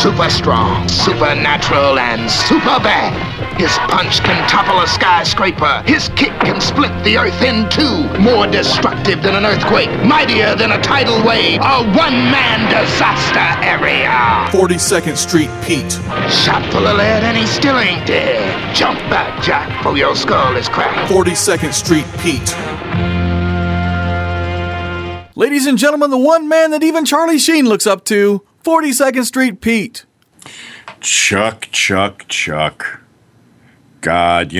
super strong, supernatural, and super bad. His punch can topple a skyscraper. His kick can split the earth in two. More destructive than an earthquake, mightier than a tidal wave. A one-man disaster area. 42nd Street Pete. Shot full of lead and he still ain't dead. Jump back, Jack, for your skull is cracked. 42nd Street Pete. Ladies and gentlemen, the one man that even Charlie Sheen looks up to, 42nd Street Pete. Chuck. God,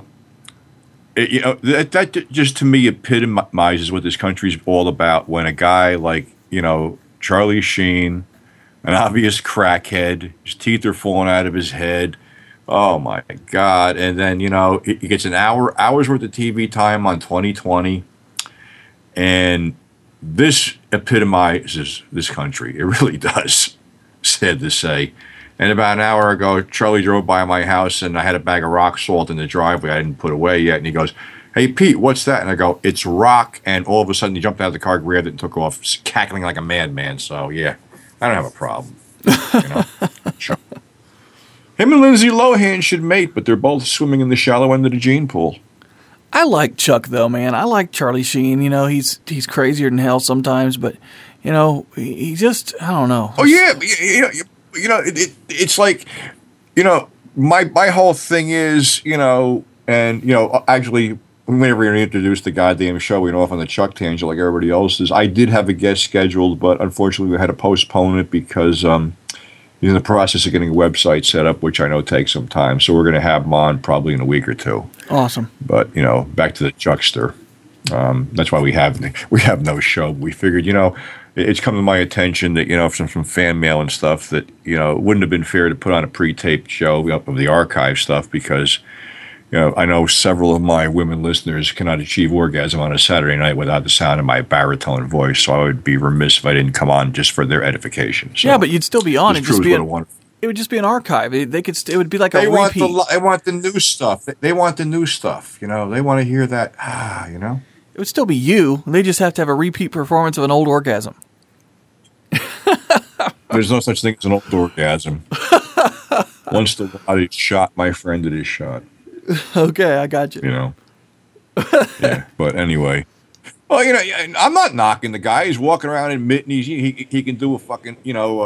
that just to me epitomizes what this country's all about. When a guy like, Charlie Sheen, an obvious crackhead, his teeth are falling out of his head. Oh my God. And then, he gets an hour's worth of TV time on 2020. And this epitomizes this country. It really does, sad to say. And about an hour ago, Charlie drove by my house, and I had a bag of rock salt in the driveway I didn't put away yet. And he goes, "Hey, Pete, what's that?" And I go, "It's rock." And all of a sudden, he jumped out of the car, grabbed it, and took off, cackling like a madman. So, yeah, I don't have a problem. Him and Lindsay Lohan should mate, but they're both swimming in the shallow end of the gene pool. I like Chuck, though, man. I like Charlie Sheen. He's crazier than hell sometimes, but, he just, I don't know. Oh, yeah. It's like, my whole thing is, actually, whenever you introduced the goddamn show, we went off on the Chuck tangent like everybody else is. I did have a guest scheduled, but unfortunately we had to postpone it because he's in the process of getting a website set up, which I know takes some time. So we're going to have him on probably in a week or two. Awesome. But, back to the Chuckster. That's why we have no show. We figured, it's come to my attention that, from fan mail and stuff that, it wouldn't have been fair to put on a pre-taped show of the archive stuff because, I know several of my women listeners cannot achieve orgasm on a Saturday night without the sound of my baritone voice, so I would be remiss if I didn't come on just for their edification. So, yeah, but you'd still be on. It would just be an archive. It would be like a repeat. They want the new stuff. They want the new stuff. They want to hear that. It would still be you. They just have to have a repeat performance of an old orgasm. There's no such thing as an old orgasm. Once the body's shot, my friend, it is shot. Okay, I got you. Yeah, but anyway. Well, I'm not knocking the guy. He's walking around admitting he can do a fucking,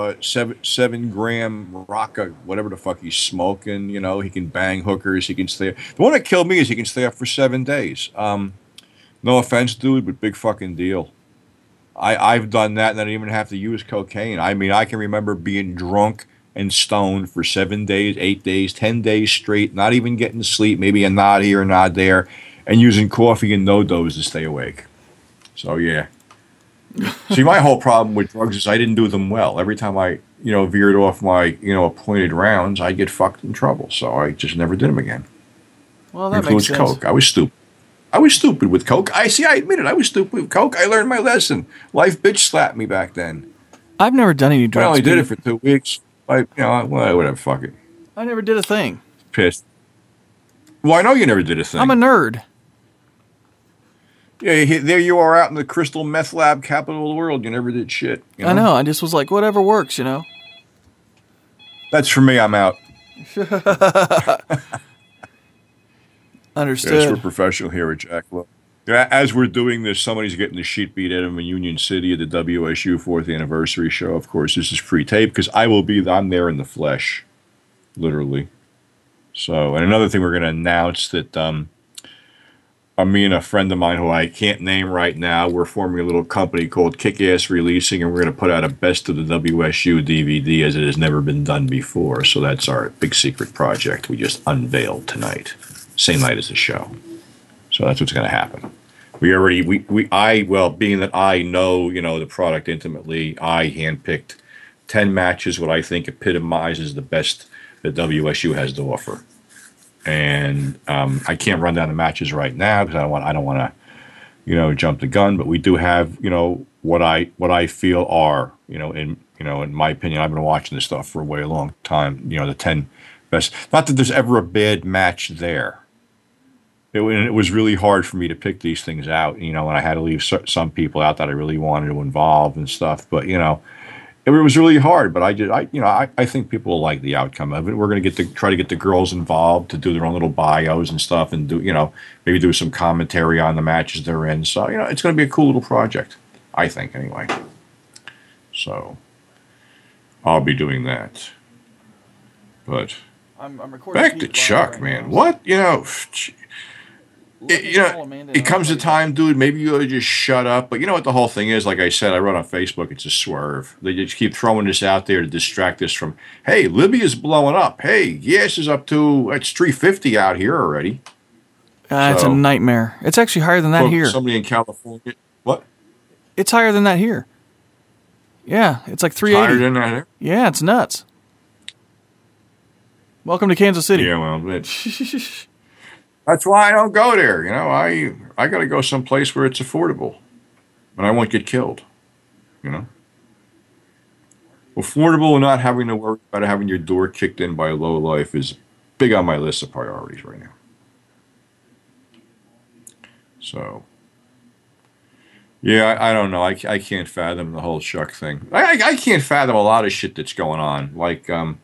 7-gram rock, whatever the fuck he's smoking. He can bang hookers. He can stay. The one that killed me is he can stay up for 7 days. No offense, dude, but big fucking deal. I've done that, and I didn't even have to use cocaine. I mean, I can remember being drunk and stoned for 7 days, 8 days, 10 days straight, not even getting to sleep, maybe a nod here, a nod there, and using coffee and no-dos to stay awake. So, yeah. See, my whole problem with drugs is I didn't do them well. Every time I, veered off my, appointed rounds, I'd get fucked in trouble. So I just never did them again. Well, that makes sense. Coke. I was stupid with Coke. I admit it. I was stupid with Coke. I learned my lesson. Life bitch slapped me back then. I've never done any drugs. I only did it for 2 weeks. Whatever, fuck it. I never did a thing. Pissed. Well, I know you never did a thing. I'm a nerd. Yeah, there you are out in the crystal meth lab capital of the world. You never did shit. I know. I just was like, whatever works, That's for me. I'm out. Understood. Yes, we're professional here at Jack Lowe. As we're doing this, somebody's getting the sheet beat out of him in Union City at the WSU 4th anniversary show. Of course, this is pre-tape because I'm there in the flesh, literally. So, and another thing we're going to announce that me and a friend of mine who I can't name right now, we're forming a little company called Kick-Ass Releasing, and we're going to put out a Best of the WSU DVD as it has never been done before. So that's our big secret project we just unveiled tonight, same night as the show. So that's what's going to happen. Being that I know, the product intimately, I handpicked 10 matches, what I think epitomizes the best that WSU has to offer. And I can't run down the matches right now because I don't want to, jump the gun. But we do have, what I feel are, in my opinion, I've been watching this stuff for a way long time. The 10 best. Not that there's ever a bad match there. It was really hard for me to pick these things out, and I had to leave some people out that I really wanted to involve and stuff. But, it it was really hard, but I think people will like the outcome of it. We're going to try to get the girls involved to do their own little bios and stuff, and maybe do some commentary on the matches they're in. So it's going to be a cool little project, I think, anyway. So I'll be doing that. But I'm recording back to Chuck, right man. Now. What it comes to time, dude, maybe you ought to just shut up. But you know what the whole thing is? Like I said, I wrote on Facebook, it's a swerve. They just keep throwing this out there to distract us from, hey, Libya's blowing up. Hey, gas is up to, it's 350 out here already. It's a nightmare. It's actually higher than that here. Somebody in California, what? It's higher than that here. Yeah, it's like 380. Higher than that here? Yeah, it's nuts. Welcome to Kansas City. Yeah, well, that's why I don't go there. I got to go someplace where it's affordable, and I won't get killed. Affordable and not having to worry about having your door kicked in by a low life is big on my list of priorities right now. So, yeah, I don't know. I can't fathom the whole Chuck thing. I can't fathom a lot of shit that's going on. Like,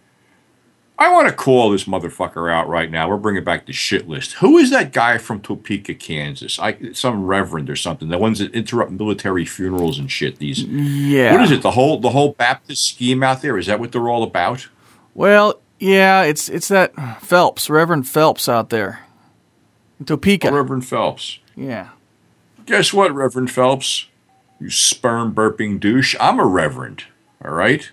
I want to call this motherfucker out right now. We're bringing back the shit list. Who is that guy from Topeka, Kansas? Some reverend or something. The ones that interrupt military funerals and shit. Yeah. What is it? The whole Baptist scheme out there? Is that what they're all about? Well, yeah. It's that Phelps, Reverend Phelps out there, in Topeka. Reverend Phelps. Yeah. Guess what, Reverend Phelps? You sperm burping douche. I'm a reverend. All right.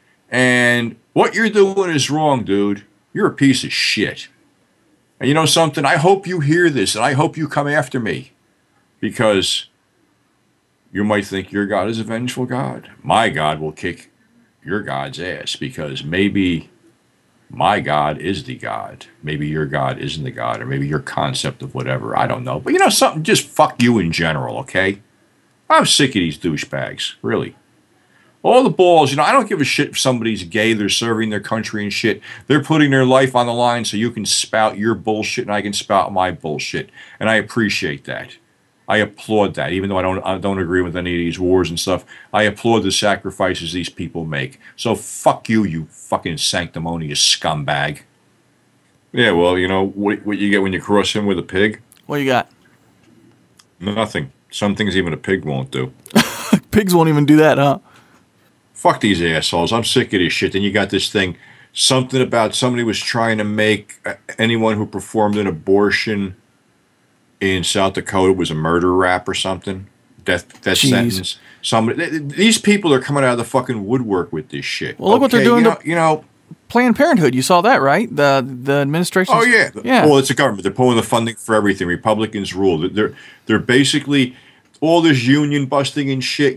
And what you're doing is wrong, dude. You're a piece of shit. And you know something? I hope you hear this, and I hope you come after me. Because you might think your God is a vengeful God. My God will kick your God's ass, because maybe my God is the God. Maybe your God isn't the God, or maybe your concept of whatever. I don't know. But you know something? Just fuck you in general, okay? I'm sick of these douchebags, really. All the balls, I don't give a shit if somebody's gay, they're serving their country and shit. They're putting their life on the line so you can spout your bullshit and I can spout my bullshit. And I appreciate that. I applaud that, even though I don't agree with any of these wars and stuff. I applaud the sacrifices these people make. So fuck you, you fucking sanctimonious scumbag. Yeah, well, what you get when you cross him with a pig? What you got? Nothing. Some things even a pig won't do. Pigs won't even do that, huh? Fuck these assholes. I'm sick of this shit. Then you got this thing, something about somebody was trying to make anyone who performed an abortion in South Dakota was a murder rap or something. Death sentence. These people are coming out of the fucking woodwork with this shit. Well, look what they're doing to Planned Parenthood. You saw that, right? The administration. Oh, yeah. Yeah. Well, it's a government. They're pulling the funding for everything. Republicans rule. They're basically all this union busting and shit,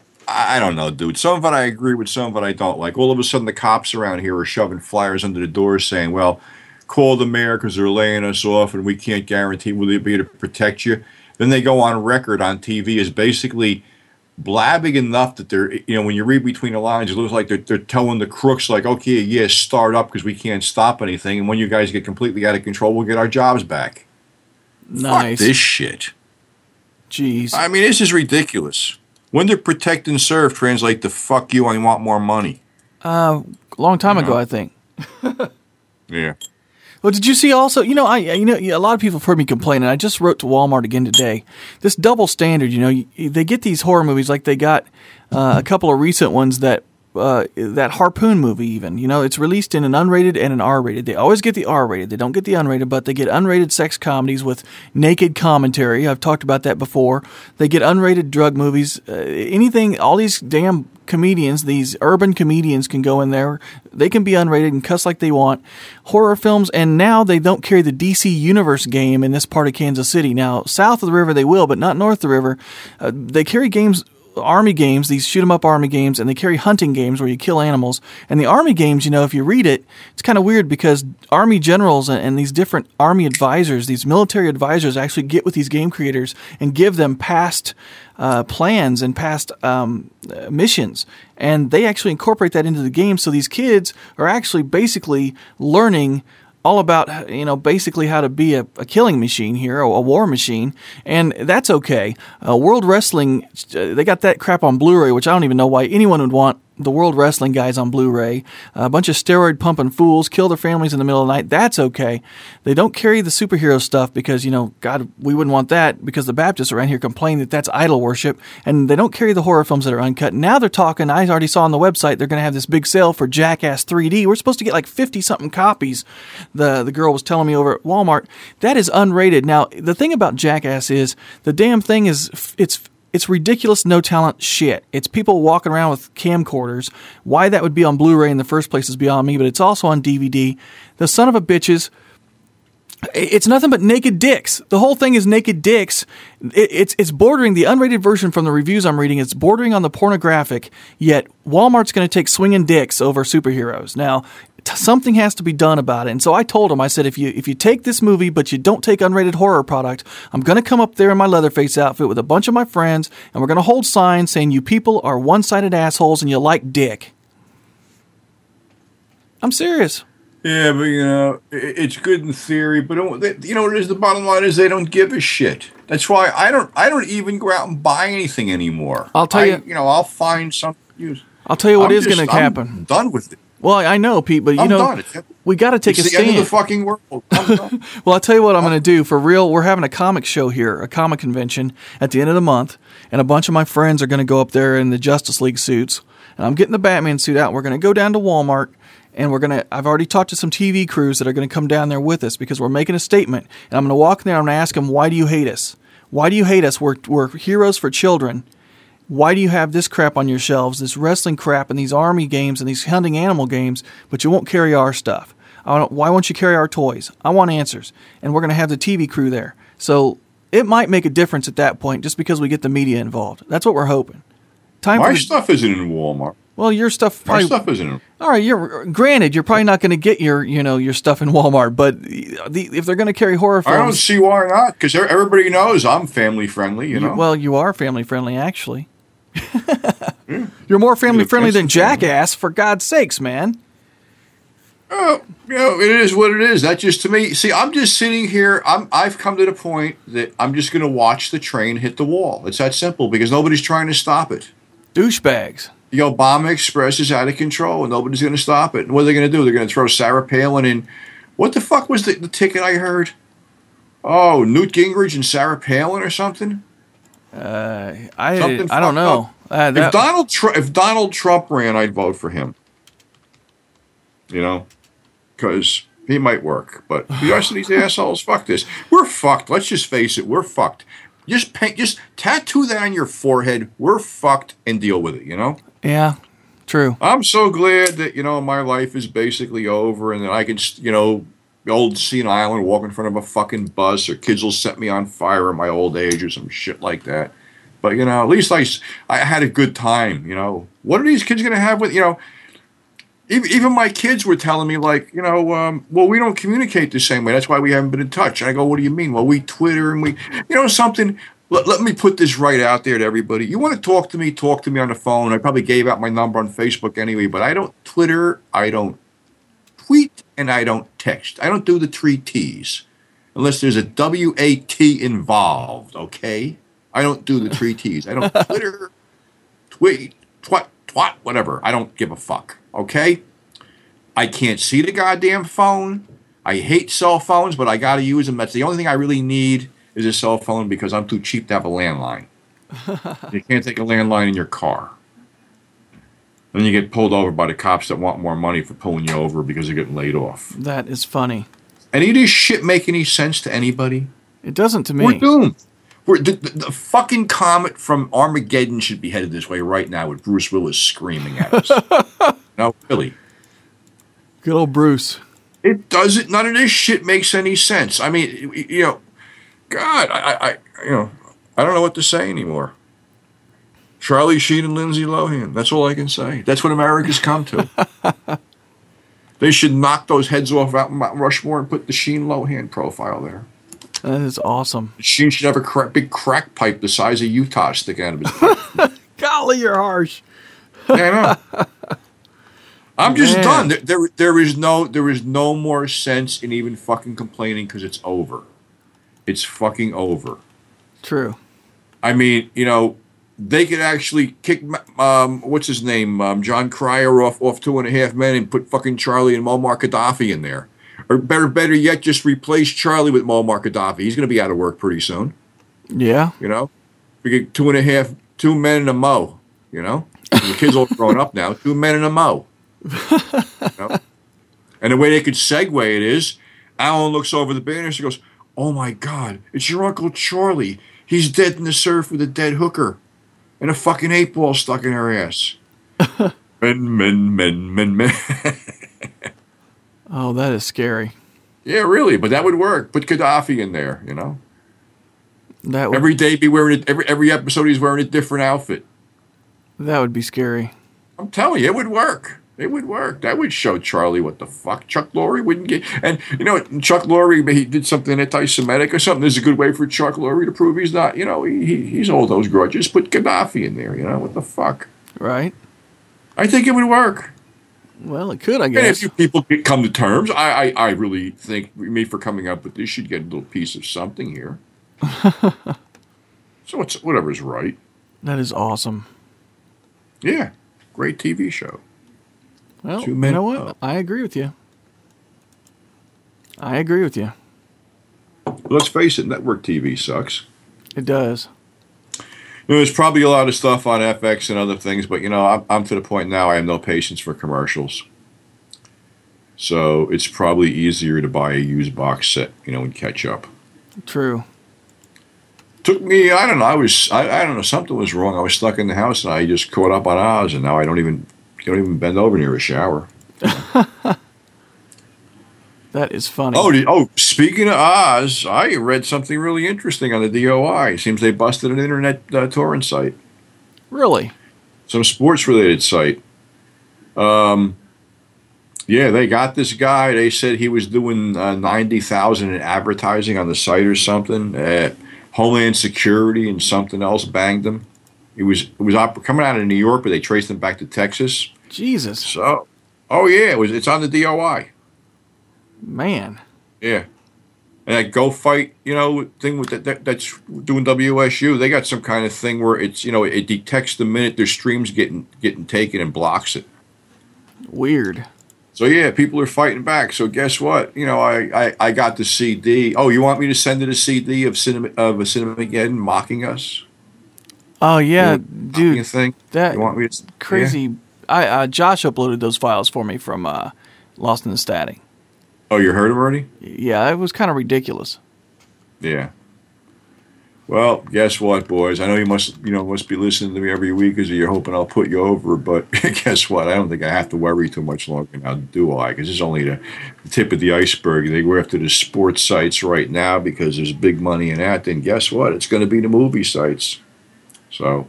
I don't know, dude. Some of it I agree with, some of it I don't like. All of a sudden, the cops around here are shoving flyers under the doors saying, well, call the mayor because they're laying us off and we can't guarantee we'll be able to protect you. Then they go on record on TV as basically blabbing enough that they're, when you read between the lines, it looks like they're telling the crooks, like, okay, yeah, start up because we can't stop anything. And when you guys get completely out of control, we'll get our jobs back. Nice. Fuck this shit. Jeez. I mean, this is ridiculous. When did protect and serve translate to fuck you, I want more money? A long time ago, I think. Yeah. Well, did you see also, a lot of people have heard me complain, and I just wrote to Walmart again today. This double standard, they get these horror movies like they got a couple of recent ones that Harpoon movie even, it's released in an unrated and an R-rated. They always get the R-rated. They don't get the unrated, but they get unrated sex comedies with naked commentary. I've talked about that before. They get unrated drug movies. Anything, all these damn comedians, these urban comedians can go in there. They can be unrated and cuss like they want. Horror films, and now they don't carry the DC Universe game in this part of Kansas City. Now, south of the river they will, but not north of the river. They carry games, army games, these shoot-'em-up army games, and they carry hunting games where you kill animals. And the army games, if you read it, it's kind of weird because army generals and these different army advisors, these military advisors actually get with these game creators and give them past plans and past missions. And they actually incorporate that into the game. So these kids are actually basically learning all about, basically how to be a killing machine here, a war machine, and that's okay. World Wrestling, they got that crap on Blu-ray, which I don't even know why anyone would want the World Wrestling guys on Blu-ray. A bunch of steroid pumping fools kill their families in the middle of the night. That's okay. They don't carry the superhero stuff because, God, we wouldn't want that because the Baptists around here complain that that's idol worship. And they don't carry the horror films that are uncut. Now they're talking, I already saw on the website, they're going to have this big sale for Jackass 3D. We're supposed to get like 50-something copies. The girl was telling me over at Walmart. That is unrated. Now, the thing about Jackass is the damn thing is, it's ridiculous, no talent shit. It's people walking around with camcorders. Why that would be on Blu-ray in the first place is beyond me, but it's also on DVD. The son of a bitches, it's nothing but naked dicks. The whole thing is naked dicks. It's bordering, the unrated version from the reviews I'm reading, it's bordering on the pornographic, yet Walmart's going to take swinging dicks over superheroes. Now, something has to be done about it. And so I told him, I said, if you take this movie but you don't take unrated horror product, I'm going to come up there in my Leatherface outfit with a bunch of my friends, and we're going to hold signs saying you people are one-sided assholes and you like dick. I'm serious. Yeah, but it's good in theory, but what it is, the bottom line is they don't give a shit. That's why I don't even go out and buy anything anymore. I'll tell you, I'll find something to use. I'll tell you what is going to happen. I'm done with it. Well, I know, Pete, but done. We got to take a stand. It's the end of the fucking world. I'm done. Well, I'll tell you what I'm going to do. For real, we're having a comic show here, a comic convention at the end of the month, and a bunch of my friends are going to go up there in the Justice League suits, and I'm getting the Batman suit out. We're going to go down to Walmart, and I've already talked to some TV crews that are going to come down there with us because we're making a statement, and I'm going to walk in there and I'm going to ask them, why do you hate us? Why do you hate us? We're heroes for children. Why do you have this crap on your shelves, this wrestling crap and these army games and these hunting animal games, but you won't carry our stuff? Why won't you carry our toys? I want answers. And we're going to have the TV crew there. So it might make a difference at that point just because we get the media involved. That's what we're hoping. My stuff isn't in Walmart. Well, your stuff probably... My stuff isn't in... All right, granted, you're probably not going to get your stuff in Walmart, but if they're going to carry horror films... I don't see why not, because everybody knows I'm family friendly, Well, you are family friendly, actually. You're more family friendly than Jackass, for God's sakes, man. Oh, it is what it is. That just, to me, see, I'm just sitting here. I've come to the point that I'm just going to watch the train hit the wall. It's that simple because nobody's trying to stop it. Douchebags. The Obama Express is out of control and nobody's going to stop it. And what are they going to do? They're going to throw Sarah Palin in. What the fuck was the ticket I heard? Oh, Newt Gingrich and Sarah Palin or something? I don't know. If Donald Trump ran, I'd vote for him. Because he might work. But the rest of these assholes, fuck this. We're fucked. Let's just face it. We're fucked. Just tattoo that on your forehead. We're fucked and deal with it. Yeah, true. I'm so glad that my life is basically over and that I can old senile and walk in front of a fucking bus, or kids will set me on fire in my old age or some shit like that. But, at least I had a good time, What are these kids going to have with, even my kids were telling me, like, well, we don't communicate the same way. That's why we haven't been in touch. And I go, what do you mean? Well, we Twitter and we, something. Let me put this right out there to everybody. You want to talk to me on the phone. I probably gave out my number on Facebook anyway, but I don't Twitter, I don't tweet, and I don't text. I don't do the 3 T's unless there's a W-A-T involved, okay? I don't do the 3 T's. I don't Twitter, tweet, twat, whatever. I don't give a fuck, okay? I can't see the goddamn phone. I hate cell phones, but I got to use them. That's the only thing I really need is a cell phone because I'm too cheap to have a landline. You can't take a landline in your car. Then you get pulled over by the cops that want more money for pulling you over because you're getting laid off. That is funny. Any of this shit make any sense to anybody? It doesn't to me. We're doomed. The fucking comet from Armageddon should be headed this way right now with Bruce Willis screaming at us. No, really. Good old Bruce. It doesn't. None of this shit makes any sense. I mean, God, I don't know what to say anymore. Charlie Sheen and Lindsay Lohan. That's all I can say. That's what America's come to. They should knock those heads off out in Mount Rushmore and put the Sheen Lohan profile there. That is awesome. Sheen should have a big crack pipe the size of Utah sticking out of his head. Golly, you're harsh. Yeah, I know. I'm just done. There is no more sense in even fucking complaining because it's over. It's fucking over. True. I mean, they could actually kick what's his name, John Cryer off 2.5 Men and put fucking Charlie and Muammar Gaddafi in there, or better yet, just replace Charlie with Muammar Gaddafi. He's going to be out of work pretty soon. Yeah, You know, we get 2 men and a Mo. You know, the kids all grown up now. 2 men and a Mo. You know? And the way they could segue it is, Alan looks over the banners and goes, "Oh my God, it's your Uncle Charlie. He's dead in the surf with a dead hooker and a fucking 8-ball stuck in her ass." Men. Oh, that is scary. Yeah, really, but that would work. Put Gaddafi in there, you know. That would, Every day be wearing it. Every episode he's wearing a different outfit. that would be scary. I'm telling you, it would work. It would work. That would show Charlie what the fuck Chuck Lorre wouldn't get. And you know, Chuck Lorre, he did something anti-Semitic or something. There's a good way for Chuck Lorre to prove he's not. You know, he's all those grudges. Put Gaddafi in there. You know, what the fuck? Right? I think it would work. Well, it could, I And guess. if you people come to terms, I really think me for coming up with this should get a little piece of something here. So it's whatever's right. That is awesome. Yeah, great TV show. Well, 2 you men. know what? I agree with you. I agree with you. Let's face it, network TV sucks. It does. You know, there's probably a lot of stuff on FX and other things, but you know, I'm to the point now I have no patience for commercials. So it's probably easier to buy a used box set, you know, and catch up. True. Took me, I don't know, I don't know, something was wrong. I was stuck in the house and I just caught up on Oz, and now I don't even bend over near a shower. That is funny. Speaking of Oz, I read something really interesting on the DOI. Seems they busted an internet torrent site. Really? Some sports-related site. Yeah, they got this guy. They said he was doing $90,000 in advertising on the site or something. Homeland Security and something else banged him. It was coming out of New York, but they traced him back to Texas. Jesus. So, it's on the DOI. Man. Yeah. And that Go Fight, you know, thing with that's doing WSU, they got some kind of thing where it's, you know, it detects the minute their stream's getting taken and blocks it. Weird. So yeah, people are fighting back. So guess what? You know, I got the CD. Oh, you want me to send it a CD of a Cinemageddon mocking us? Oh yeah, Mocking a dude. thing? That You want me to, crazy. Yeah? Josh uploaded those files for me from Lost in the Static. Oh, you heard him already? Yeah, it was kind of ridiculous. Yeah. Well, guess what, boys? I know you must be listening to me every week because you're hoping I'll put you over, but guess what? I don't think I have to worry too much longer now, do I? Because it's only the tip of the iceberg. They go after the sports sites right now because there's big money in that. Then guess what? It's going to be the movie sites. So,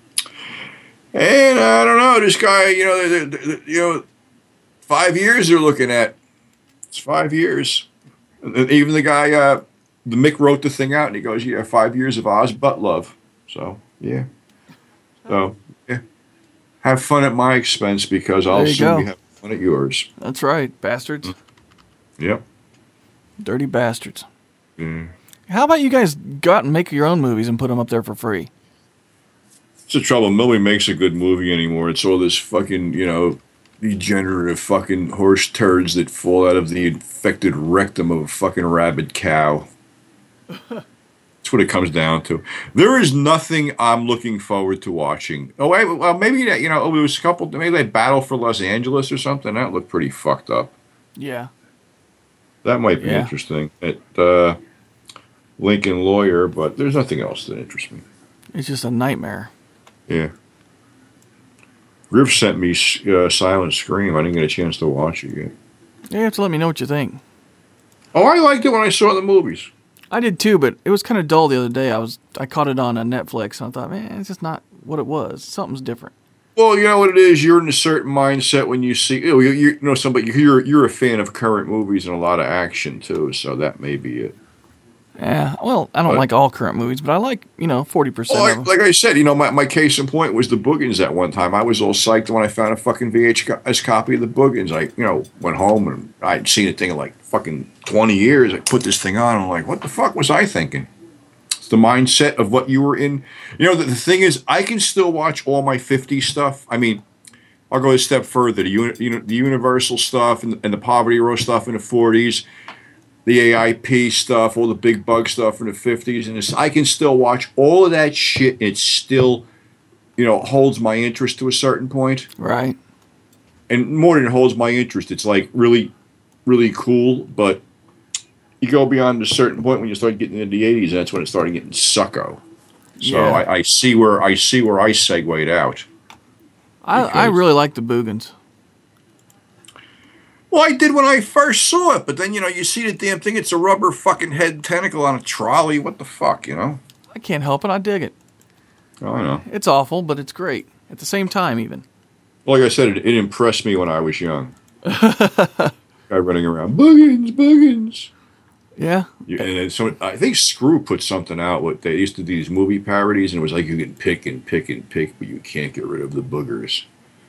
and I don't know. This guy, you know, 5 years they're looking at. It's 5 years. And even the guy, the Mick wrote the thing out, and he goes, "Yeah, 5 years of Oz butt love." So yeah. So yeah, have fun at my expense because I'll soon be having fun at yours. That's right, bastards. Yep. Dirty bastards. Mm. How about you guys go out and make your own movies and put them up there for free? It's the trouble. Nobody makes a good movie anymore. It's all this fucking, degenerative fucking horse turds that fall out of the infected rectum of a fucking rabid cow. That's what it comes down to. There is nothing I'm looking forward to watching. Oh, wait, well, maybe that, it was a couple, maybe they Battle for Los Angeles or something. That looked pretty fucked up. Yeah. That might be interesting. At Lincoln Lawyer, but there's nothing else that interests me. It's just a nightmare. Yeah. Griff sent me Silent Scream. I didn't get a chance to watch it yet. You have to let me know what you think. Oh, I liked it when I saw the movies. I did too, but it was kind of dull the other day. I caught it on Netflix, and I thought, man, it's just not what it was. Something's different. Well, you know what it is. You're in a certain mindset when you see. You're a fan of current movies and a lot of action too, so that may be it. Yeah, well, I don't like all current movies, but I like 40% of them. Like I said, my case in point was the Boogans at one time. I was all psyched when I found a fucking VHS copy of the Boogans. I went home and I'd seen a thing in like fucking 20 years. I put this thing on. And I'm like, what the fuck was I thinking? the mindset of what you were in. You know, the thing is, I can still watch all my 50s stuff. I mean, I'll go a step further. The Universal stuff and the Poverty Row stuff in the 40s, the AIP stuff, all the big bug stuff in the 50s, and I can still watch all of that shit. It still, holds my interest to a certain point. Right. And more than it holds my interest, it's like really, really cool. But you go beyond a certain point when you start getting into the 80s, that's when it started getting sucko. So Yeah. I see where I segued out. I really like the Boogans. Well, I did when I first saw it, but then, you see the damn thing, it's a rubber fucking head tentacle on a trolley. What the fuck, I can't help it. I dig it. Oh, I know. It's awful, but it's great. At the same time, even. Like I said, it impressed me when I was young. Guy running around, Boogans. Yeah. And so I think Screw put something out. They used to do these movie parodies, and it was like you can pick and pick and pick, but you can't get rid of the boogers.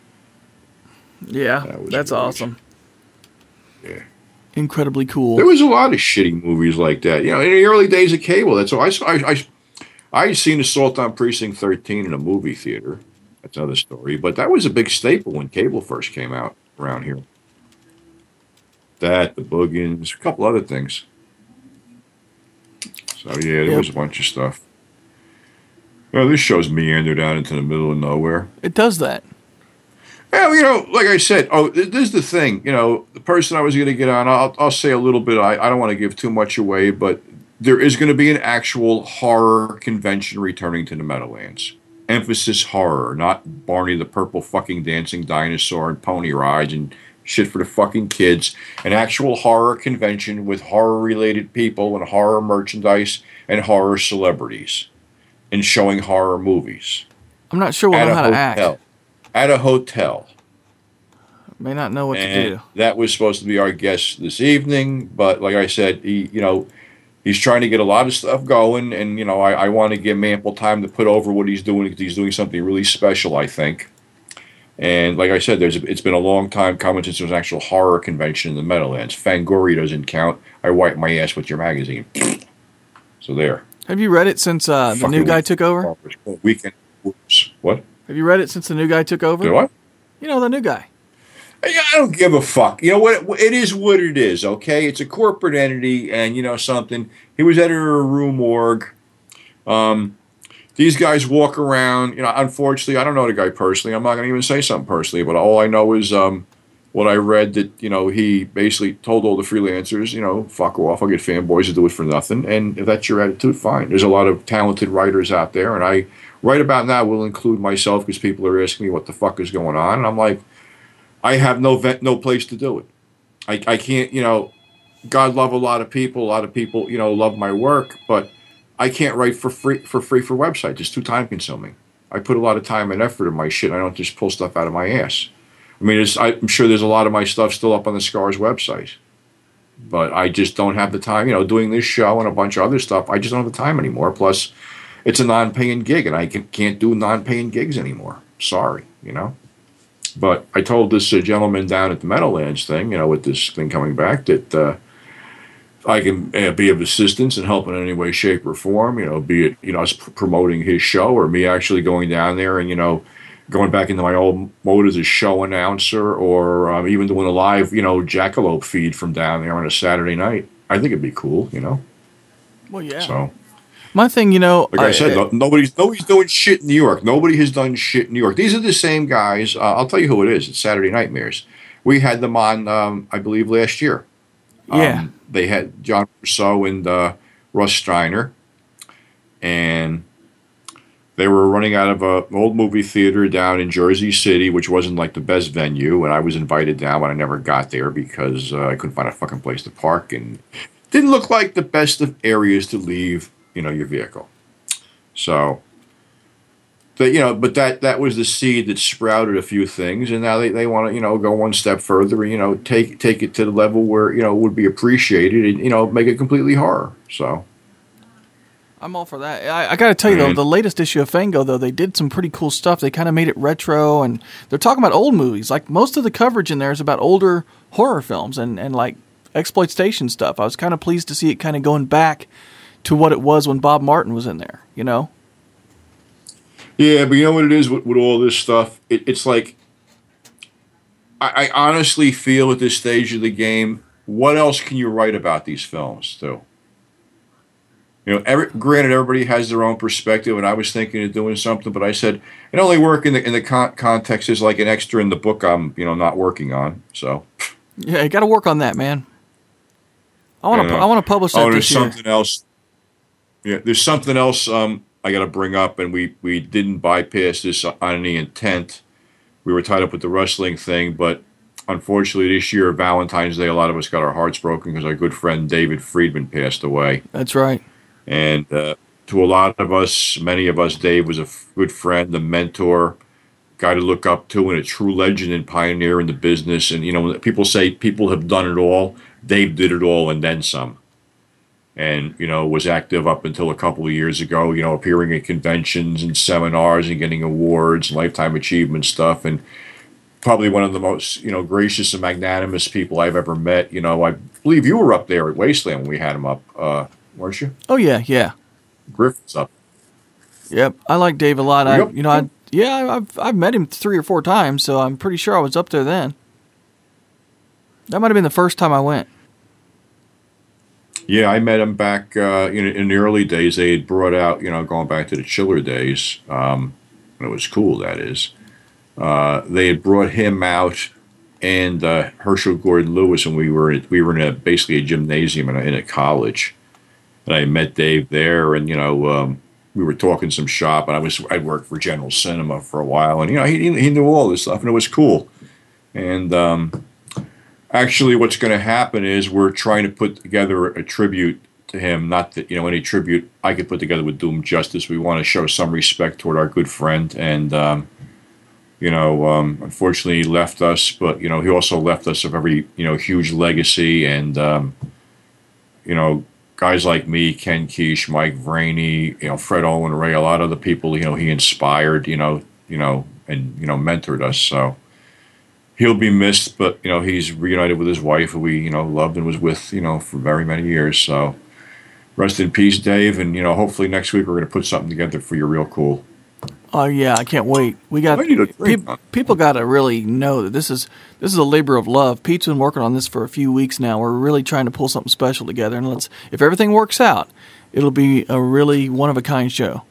Yeah, that's weird. awesome. Yeah. Incredibly cool. There was a lot of shitty movies like that. In the early days of cable, that's all. I seen Assault on Precinct 13 in a movie theater. That's another story. But that was a big staple when cable first came out around here. That, the Boogans, a couple other things. So, yeah, there was a bunch of stuff. Well, this show's meandered out into the middle of nowhere. It does that. Well, like I said, this is the thing. The person I was going to get on, I'll say a little bit. I don't want to give too much away, but there is going to be an actual horror convention returning to the Meadowlands. Emphasis horror, not Barney the Purple fucking dancing dinosaur and pony rides and shit for the fucking kids. An actual horror convention with horror-related people and horror merchandise and horror celebrities and showing horror movies. I'm not sure we'll know how to act. At a hotel. May not know what to do. That was supposed to be our guest this evening, but like I said, he's trying to get a lot of stuff going, and I want to give him ample time to put over what he's doing because he's doing something really special, I think. And like I said, it's been a long time coming since there was an actual horror convention in the Meadowlands. Fangoria doesn't count. I wipe my ass with your magazine. So there. Have you read it since the new guy took over? Weekend. What? Have you read it since the new guy took over? Did what? The new guy. I don't give a fuck. You know what? It is what it is, okay? It's a corporate entity, and something. He was editor of Rue Morgue. These guys walk around. Unfortunately, I don't know the guy personally. I'm not going to even say something personally, but all I know is what I read that, he basically told all the freelancers, fuck off. I'll get fanboys to do it for nothing. And if that's your attitude, fine. There's a lot of talented writers out there, and right about now will include myself because people are asking me what the fuck is going on. And I'm like, I have no place to do it. I can't, God love a lot of people. A lot of people, love my work, but I can't write for free for websites. It's too time consuming. I put a lot of time and effort in my shit. I don't just pull stuff out of my ass. I mean, I'm sure there's a lot of my stuff still up on the Scars website, but I just don't have the time, doing this show and a bunch of other stuff. I just don't have the time anymore. Plus, it's a non-paying gig, and I can't do non-paying gigs anymore. Sorry, But I told this gentleman down at the Meadowlands thing, with this thing coming back, that I can be of assistance and help in any way, shape, or form. Be it us promoting his show or me actually going down there and going back into my old mode as a show announcer, or even doing a live Jackalope feed from down there on a Saturday night. I think it'd be cool. Well, yeah. So. My thing, like I said, nobody's doing shit in New York. Nobody has done shit in New York. These are the same guys. I'll tell you who it is. It's Saturday Nightmares. We had them on, I believe, last year. Yeah. They had John Rousseau and Russ Streiner, and they were running out of an old movie theater down in Jersey City, which wasn't like the best venue, and I was invited down, but I never got there because I couldn't find a fucking place to park, and didn't look like the best of areas to leave your vehicle. So, but that was the seed that sprouted a few things, and now they want to go one step further and take it to the level where it would be appreciated and make it completely horror. So I'm all for that. I got to tell you though, the latest issue of Fango though, they did some pretty cool stuff. They kind of made it retro, and they're talking about old movies. Like most of the coverage in there is about older horror films and like exploitation stuff. I was kind of pleased to see it kind of going back to what it was when Bob Martin was in there, you know? Yeah, but you know what it is with all this stuff? It's like, I honestly feel at this stage of the game, what else can you write about these films, too? You know, granted, everybody has their own perspective, and I was thinking of doing something, but I said it only work in the context as like an extra in the book I'm not working on. So yeah, you got to work on that, man. I want to publish that this year. Something else. Yeah, there's something else I got to bring up, and we didn't bypass this on any intent. We were tied up with the wrestling thing, but unfortunately this year, Valentine's Day, a lot of us got our hearts broken because our good friend David Friedman passed away. That's right. And to a lot of us, many of us, Dave was a good friend, a mentor, guy to look up to, and a true legend and pioneer in the business. And, when people say people have done it all, Dave did it all and then some. And, was active up until a couple of years ago, appearing at conventions and seminars and getting awards, lifetime achievement stuff. And probably one of the most, gracious and magnanimous people I've ever met. I believe you were up there at Wasteland when we had him up. Weren't you? Oh yeah. Griffith's up. Yep, I like Dave a lot. I've met him 3 or 4 times, so I'm pretty sure I was up there then. That might have been the first time I went. Yeah, I met him back in the early days. They had brought out, going back to the Chiller days. It was cool. That is, they had brought him out and Herschel Gordon Lewis, and we were in basically a gymnasium in a college. And I met Dave there, and we were talking some shop, and I'd worked for General Cinema for a while, and he knew all this stuff, and it was cool. And actually, what's going to happen is we're trying to put together a tribute to him. Not that any tribute I could put together would do him justice. We want to show some respect toward our good friend, and unfortunately, he left us, but he also left us a very huge legacy, and guys like me, Ken Keish, Mike Vraney, Fred Owen Ray, a lot of the people, he inspired, and mentored us. So he'll be missed, but, he's reunited with his wife, who we, loved and was with, for very many years. So rest in peace, Dave. And, hopefully next week we're going to put something together for you real cool. Oh yeah, I can't wait. We got people got to really know that this is a labor of love. Pete's been working on this for a few weeks now. We're really trying to pull something special together, and if everything works out, it'll be a really one of a kind show.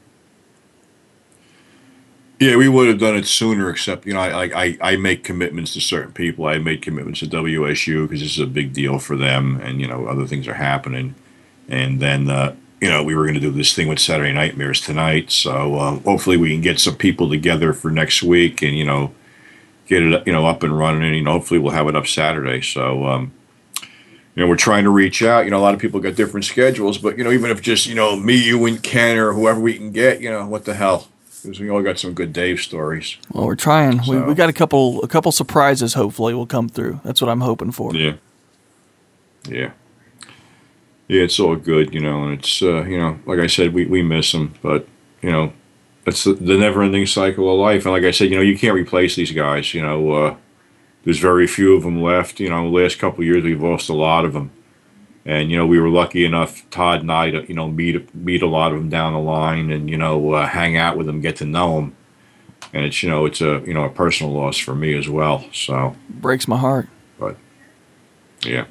Yeah, we would have done it sooner, except I make commitments to certain people. I made commitments to WSU because this is a big deal for them, and other things are happening, and then. We were going to do this thing with Saturday Nightmares tonight, so hopefully we can get some people together for next week and, get it, up and running, and, hopefully we'll have it up Saturday. So, we're trying to reach out. A lot of people got different schedules, but, even if just, me, you, and Ken, or whoever we can get, what the hell? Because we all got some good Dave stories. Well, we're trying. So, we got a couple surprises, hopefully, will come through. That's what I'm hoping for. Yeah. Yeah. Yeah, it's all good, and it's, like I said, we miss them, but, it's the never-ending cycle of life. And like I said, you can't replace these guys, there's very few of them left. The last couple of years, we've lost a lot of them. And, we were lucky enough, Todd and I, to, meet a lot of them down the line and, hang out with them, get to know them. And it's, it's a personal loss for me as well, so. Breaks my heart. But, yeah.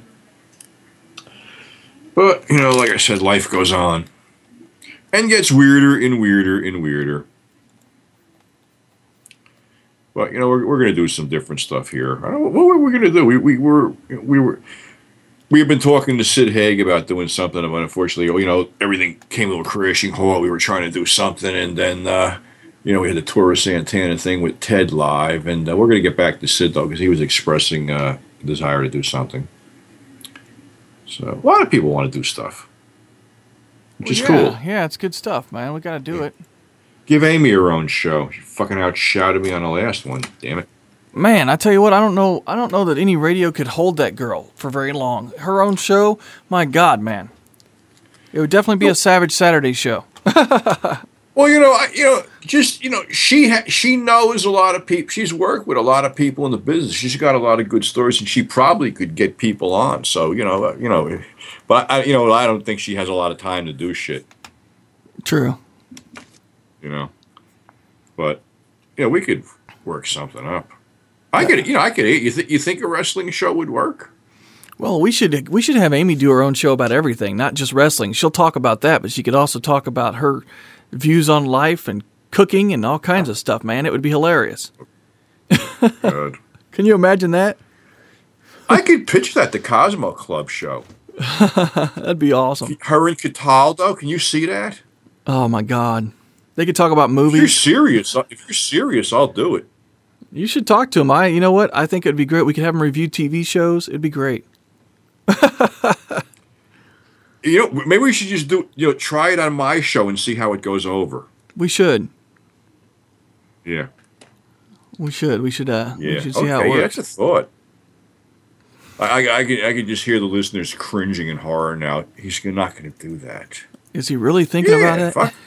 But, like I said, life goes on and gets weirder and weirder and weirder. But, we're going to do some different stuff here. I don't know, what we're going to do. We have been talking to Sid Haig about doing something, but unfortunately, everything came to a crashing halt. We were trying to do something, and then, we had the Tour of Santana thing with Ted live, and we're going to get back to Sid, though, because he was expressing a desire to do something. So a lot of people want to do stuff, which is cool. Yeah, it's good stuff, man. We got to do it. Give Amy her own show. She fucking outshouted me on the last one. Damn it. Man, I tell you what, I don't know that any radio could hold that girl for very long. Her own show, my God, man. It would definitely be a Savage Saturday show. Well, Well, she knows a lot of people. She's worked with a lot of people in the business. She's got a lot of good stories, and she probably could get people on. So but I don't think she has a lot of time to do shit. True. But we could work something up. I could. You think a wrestling show would work? Well, we should have Amy do her own show about everything, not just wrestling. She'll talk about that, but she could also talk about her views on life and cooking and all kinds of stuff, man. It would be hilarious. Good. Can you imagine that? I could pitch that, the Cosmo Club show. That'd be awesome. Her and Cataldo, can you see that? Oh, my God. They could talk about movies. If you're serious, I'll do it. You should talk to him. You know what? I think it'd be great. We could have him review TV shows. It'd be great. Maybe we should just try it on my show and see how it goes over. We should. Yeah. We should. We should see how it works. Yeah, that's a thought. I could just hear the listeners cringing in horror now. He's not going to do that. Is he really thinking about it? Fuck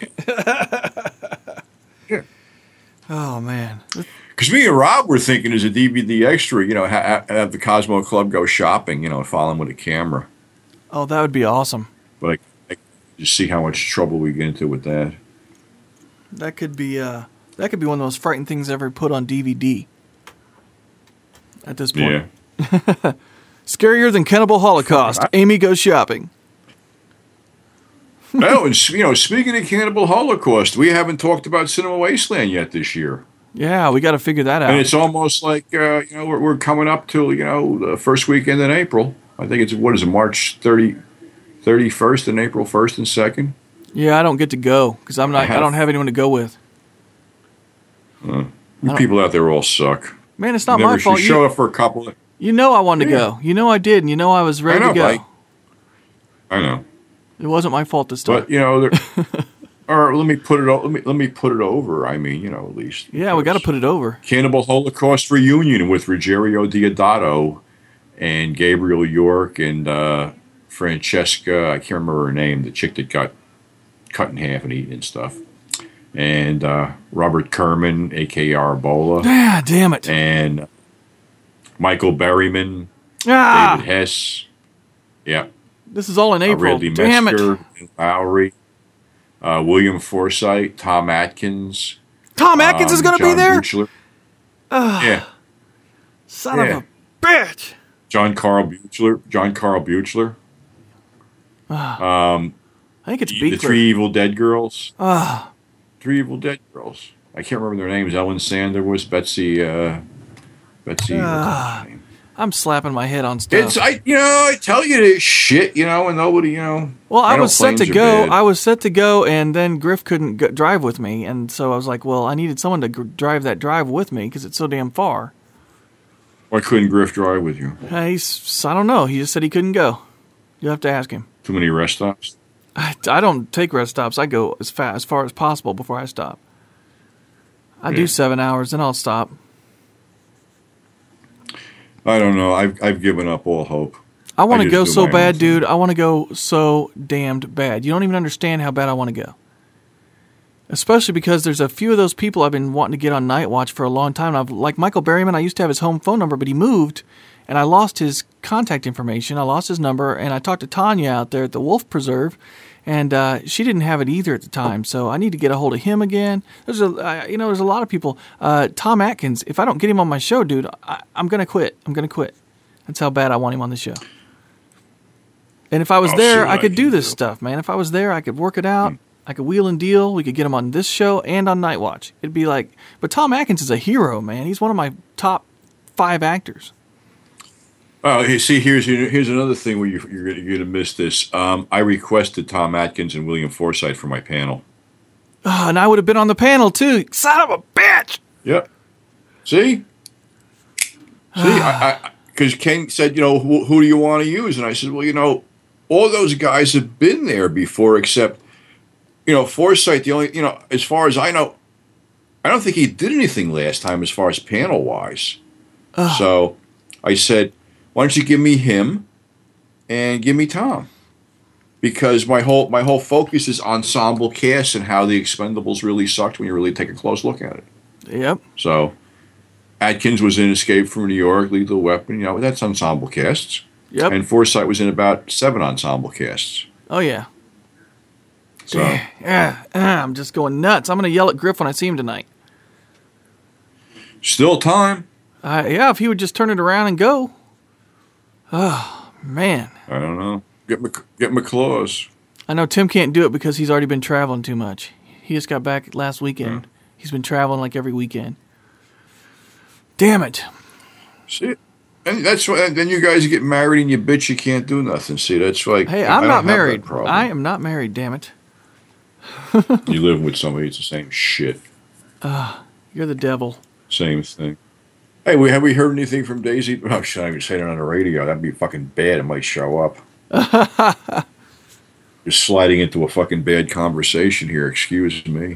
yeah. Oh, man. Because me and Rob were thinking as a DVD extra, have the Cosmo Club go shopping, follow him with a camera. Oh, that would be awesome. But I just see how much trouble we get into with that. That could be one of the most frightening things ever put on DVD. At this point. Yeah. Scarier than Cannibal Holocaust. Amy goes shopping. No, and speaking of Cannibal Holocaust, we haven't talked about Cinema Wasteland yet this year. Yeah, we got to figure that out. And it's almost like we're coming up to the first weekend in April. I think it's March 31st and April 1st and 2nd. Yeah, I don't get to go because I don't have anyone to go with. You people out there all suck. Man, it's not my fault. You show up for a couple. I wanted to go. I did, and I was ready to go. I know. It wasn't my fault to start. But or let me put it over. I mean, at least. Yeah, we got to put it over. Cannibal Holocaust reunion with Ruggiero Diodato and Gabriel York and Francesca. I can't remember her name. The chick that got cut in half and eaten and stuff. And Robert Kerman, a.k.a. Arbola. Ah, damn it. And Michael Berryman. David Hess. Yeah. This is all in April. Ridley Damn Metzger, it. And Lowry. William Forsythe, Tom Atkins. Tom Atkins is going to be there? Yeah. Son of a bitch. John Carl Buechler. I think it's Beekler. The Three Evil Dead Girls. Three Evil Dead Girls. I can't remember their names. Ellen Sander was Betsy. I'm slapping my head on stuff. I tell you this shit, and nobody, Well, I was set to go. I was set to go, and then Griff couldn't drive with me, and so I was like, well, I needed someone to drive that drive with me because it's so damn far. Why couldn't Griff drive with you? I don't know. He just said he couldn't go. You have to ask him. Too many rest stops? I don't take rest stops. I go as far as possible before I stop. I do 7 hours, then I'll stop. I don't know. I've given up all hope. I want to go so bad, dude. I want to go so damned bad. You don't even understand how bad I want to go. Especially because there's a few of those people I've been wanting to get on Night Watch for a long time. Like Michael Berryman, I used to have his home phone number, but he moved, and I lost his contact information. I lost his number, and I talked to Tanya out there at the Wolf Preserve, and she didn't have it either at the time. So I need to get a hold of him again. There's a lot of people. Tom Atkins. If I don't get him on my show, dude, I'm gonna quit. That's how bad I want him on the show. And if I was there, I could do this stuff, man. If I was there, I could work it out. I could wheel and deal. We could get him on this show and on Night Watch. It'd be like, but Tom Atkins is a hero, man. He's one of my top 5 actors. Oh, see, here's another thing where you're going to miss this. I requested Tom Atkins and William Forsythe for my panel. Oh, and I would have been on the panel, too. Son of a bitch! Yep. See? Because Ken said, who do you want to use? And I said, well, all those guys have been there before, except, Forsythe, the only, as far as I know, I don't think he did anything last time as far as panel-wise. So I said, why don't you give me him and give me Tom? because my whole focus is ensemble cast and how the Expendables really sucked when you really take a close look at it. Yep. So Atkins was in Escape from New York, Lethal Weapon. You know, that's ensemble casts. Yep. And Forsythe was in about 7 ensemble casts. Oh yeah. So I'm just going nuts. I'm going to yell at Griff when I see him tonight. still time. Yeah, if he would just turn it around and go. Oh man. I don't know. Get my claws. I know Tim can't do it because he's already been traveling too much. He just got back last weekend. He's been traveling like every weekend. Damn it. See, and that's why. Then you guys get married and you bitch you can't do nothing. See, that's like. Hey, I'm not married. I am not married. Damn it. You live with somebody. It's the same shit. You're the devil. Same thing. Hey, have we heard anything from Daisy? Oh, should I even say that on the radio? That'd be fucking bad. It might show up. Just sliding into a fucking bad conversation here. Excuse me.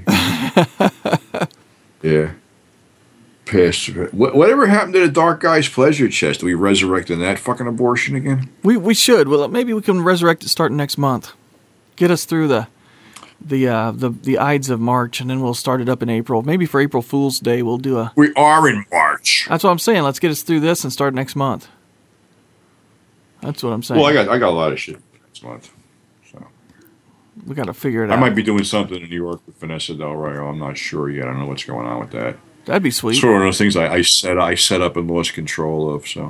Yeah. Pissed. Whatever happened to the Dark Guy's pleasure chest? Are we resurrecting that fucking abortion again? We should. Well, maybe we can resurrect it starting next month. Get us through the Ides of March, and then we'll start it up in April. Maybe for April Fool's Day, we'll do a. We are in March. That's what I'm saying. Let's get us through this and start next month. That's what I'm saying. Well, I got a lot of shit next month. So we got to figure it out. I might be doing something in New York with Vanessa Del Rio. I'm not sure yet. I don't know what's going on with that. That'd be sweet. It's sort of one of those things I set up and lost control of. So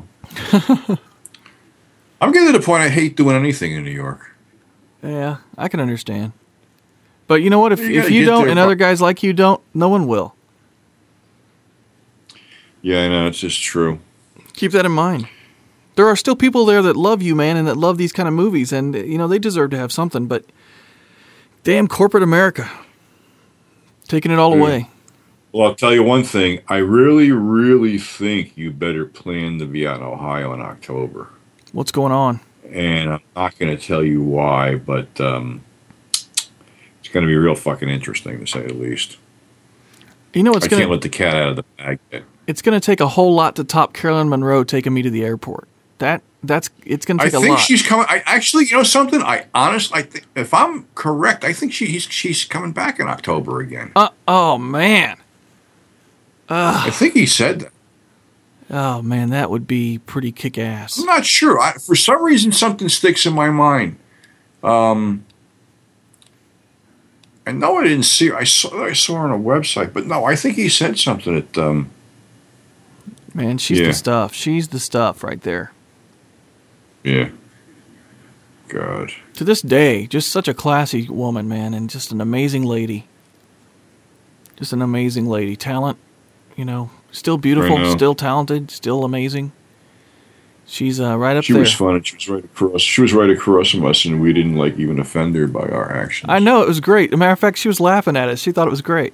I'm getting to the point I hate doing anything in New York. Yeah, I can understand. But you know what? If gotta you get don't there, and other guys like you don't, no one will. Yeah, I know. It's just true. Keep that in mind. There are still people there that love you, man, and that love these kind of movies, and you know they deserve to have something. But damn corporate America, taking it all away. Well, I'll tell you one thing. I really, really think you better plan to be out in Ohio in October. What's going on? And I'm not going to tell you why, but it's going to be real fucking interesting, to say the least. You know, I can't let the cat out of the bag yet. It's going to take a whole lot to top Carolyn Monroe taking me to the airport. It's going to take a lot. I think she's coming. I actually, you know something? I think if I'm correct, I think she's coming back in October again. Oh man. I think he said that. Oh man, that would be pretty kick-ass. I'm not sure. For some reason, something sticks in my mind. I know I didn't see. I saw her on a website, but no, I think he said something that. Man, she's the stuff. She's the stuff right there. Yeah. God. To this day, just such a classy woman, man, and just an amazing lady. Just an amazing lady. Talent, you know, still beautiful, still talented, still amazing. She's right up there. She was fun. She was right across. She was right across from us, and we didn't even offend her by our actions. I know, it was great. As a matter of fact, she was laughing at us. She thought it was great.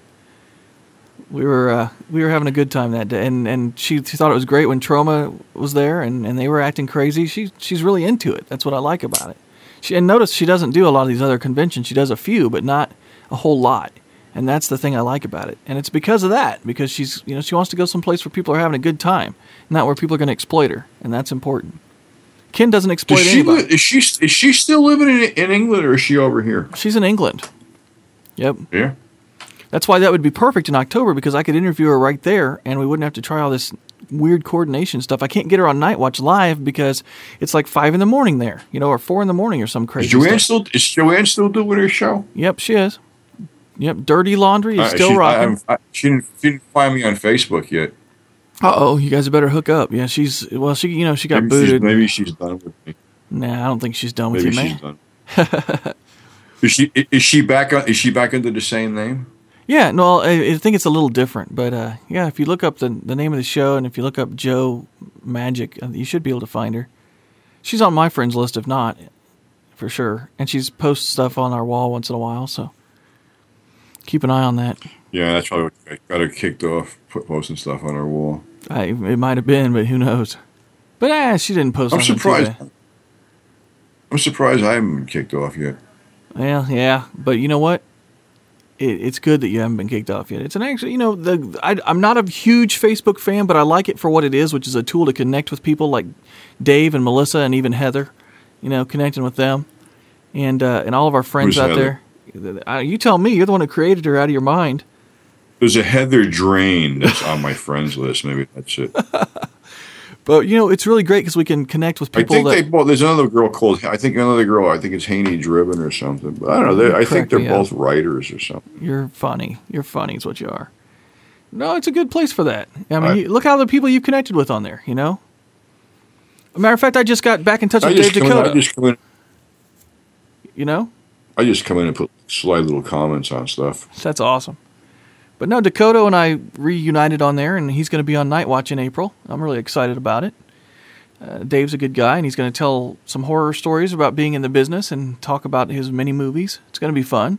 We were having a good time that day, and she thought it was great when Troma was there, and they were acting crazy. She's really into it. That's what I like about it. And notice she doesn't do a lot of these other conventions. She does a few, but not a whole lot. And that's the thing I like about it. And it's because of that, because she wants to go someplace where people are having a good time, not where people are going to exploit her, and that's important. Ken doesn't exploit anybody. Is she still living in England, or is she over here? She's in England. Yep. Yeah. That's why that would be perfect in October, because I could interview her right there, and we wouldn't have to try all this weird coordination stuff. I can't get her on Night Watch live because it's like 5 a.m. there, or 4 a.m. or some crazy stuff. Is Joanne still doing her show? Yep, she is. Yep, Dirty Laundry is still rocking. She didn't find me on Facebook yet. Uh-oh, you guys better hook up. Yeah, she got booted. Maybe she's done with me. Nah, I don't think she's done with you, man. She's done. Is she back under the same name? Yeah, no, I think it's a little different, but yeah, if you look up the name of the show and if you look up Joe Magic, you should be able to find her. She's on my friends list, if not, for sure, and she's posts stuff on our wall once in a while, so keep an eye on that. Yeah, that's probably what got her kicked off, posting stuff on our wall. It might have been, but who knows? But she didn't post. I'm surprised. I'm surprised I haven't been kicked off yet. Well, yeah, but you know what? It's good that you haven't been kicked off yet. It's an actually, I'm not a huge Facebook fan, but I like it for what it is, which is a tool to connect with people like Dave and Melissa and even Heather, connecting with them. and all of our friends Who's out Heather? there. You tell me. You're the one who created her out of your mind. There's a Heather Drain that's on my friends list. Maybe that's it. But it's really great because we can connect with people. I think there's another girl called. I think it's Haney Driven or something. But I don't know. I think they're both writers or something. You're funny. You're funny is what you are. No, it's a good place for that. I mean, look how the people you've connected with on there. As a matter of fact, I just got back in touch with Dave Dakota. I just come in. I just come in and put sly little comments on stuff. That's awesome. But no, Dakota and I reunited on there, and he's going to be on Night Watch in April. I'm really excited about it. Dave's a good guy, and he's going to tell some horror stories about being in the business and talk about his many movies. It's going to be fun.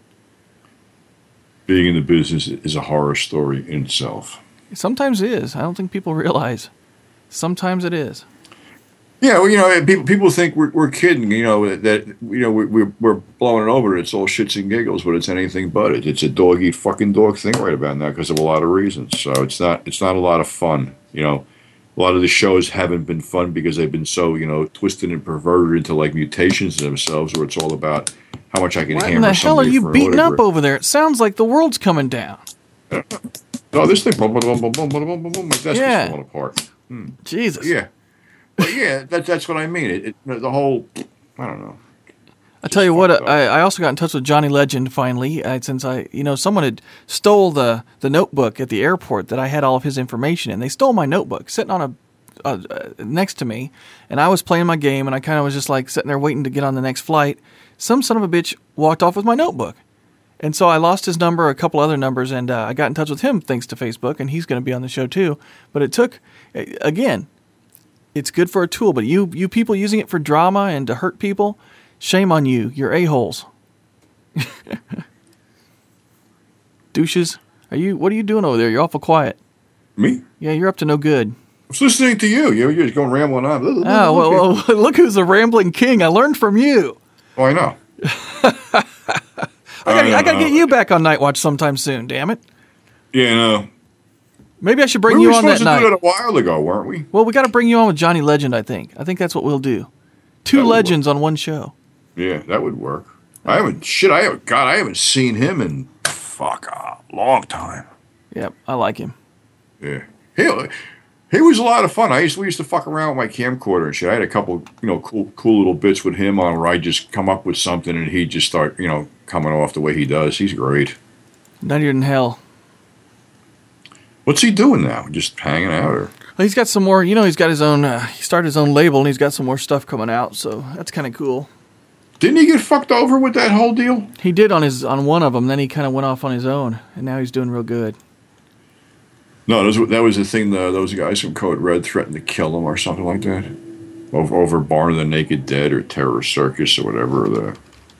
Being in the business is a horror story in itself. Sometimes it is. I don't think people realize. Sometimes it is. Yeah, well, people think we're kidding. That we're blowing it over. It's all shits and giggles, but it's anything but it. It's a dog eat fucking dog thing right about now because of a lot of reasons. So it's not a lot of fun. A lot of the shows haven't been fun because they've been so twisted and perverted into like mutations of themselves, where it's all about how much I can hammer somebody. What the hell are you for beating up over there? It sounds like the world's coming down. No, this thing, boom, boom, boom, boom, boom, boom, boom, my desk is falling apart. Jesus. Yeah. But yeah, that's what I mean. The whole, I don't know. I tell you what, I also got in touch with Johnny Legend finally, since someone had stole the notebook at the airport that I had all of his information in. They stole my notebook, sitting on next to me, and I was playing my game, and I kind of was just like sitting there waiting to get on the next flight. Some son of a bitch walked off with my notebook. And so I lost his number, a couple other numbers, and I got in touch with him thanks to Facebook, and he's going to be on the show too. But it took, again, it's good for a tool, but you people using it for drama and to hurt people, shame on you. You're a-holes. Douches. What are you doing over there? You're awful quiet. Me? Yeah, you're up to no good. I was listening to you. You're just going rambling on. Well, look who's the rambling king. I learned from you. Oh, I know. I got to get you back on Night Watch sometime soon, damn it. Yeah, no. Maybe I should bring you on that night. We were supposed to do that a while ago, weren't we? Well, we got to bring you on with Johnny Legend, I think. I think that's what we'll do. Two legends on one show. Yeah, that would work. I haven't seen him in a long time. Yep, I like him. Yeah. He was a lot of fun. We used to fuck around with my camcorder and shit. I had a couple, cool little bits with him on where I just come up with something and he'd just start, coming off the way he does. He's great. Nuttier than hell. What's he doing now? Just hanging out, or? Well, he's got some more. He's got his own. He started his own label, and he's got some more stuff coming out. So that's kind of cool. Didn't he get fucked over with that whole deal? He did on one of them. Then he kind of went off on his own, and now he's doing real good. No, that was the thing. Those guys from Code Red threatened to kill him or something like that. Over Barn of the Naked Dead or Terror Circus or whatever the